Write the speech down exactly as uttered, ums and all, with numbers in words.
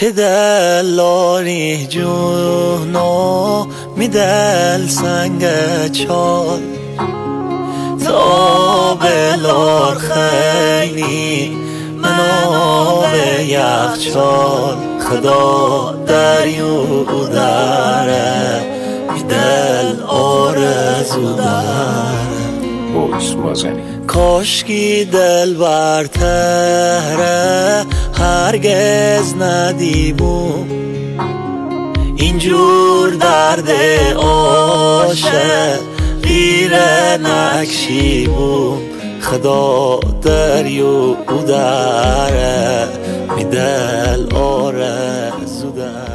تدلاری جونو میدل سنگ چال تا بلار خیلی منو به یخچال خدا دریو داره میدل آرزو داره کاشکی دل برتره هرگز ندیبوم اینجور درد عاشق غیره نکشیبوم خدا دریو داره میدل آرزو داره